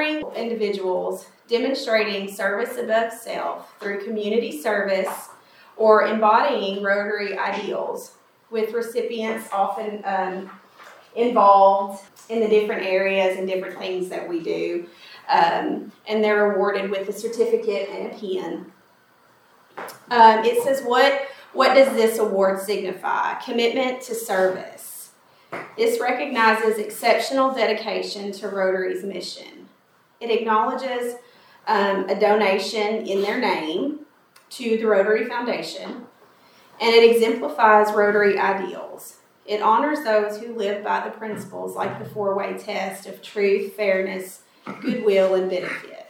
honoring individuals demonstrating service above self through community service or embodying Rotary ideals, with recipients often involved in the different areas and different things that we do. And they're awarded with a certificate and a pin. It says, what does this award signify? Commitment to service. This recognizes exceptional dedication to Rotary's mission. It acknowledges a donation in their name to the Rotary Foundation, and it exemplifies Rotary ideals. It honors those who live by the principles like the four-way test of truth, fairness, goodwill, and benefit.